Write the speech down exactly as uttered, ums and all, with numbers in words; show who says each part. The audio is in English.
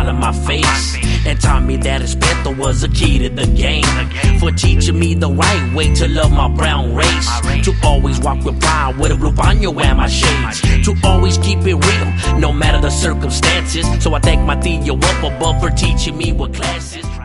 Speaker 1: smile on my face, and taught me that respeto was a key to the game, for teaching me the right way to love my brown race, to always walk with pride with a blue paño and my shades, to always keep it real no matter the circumstances. So I thank my tío up above for teaching me what class is.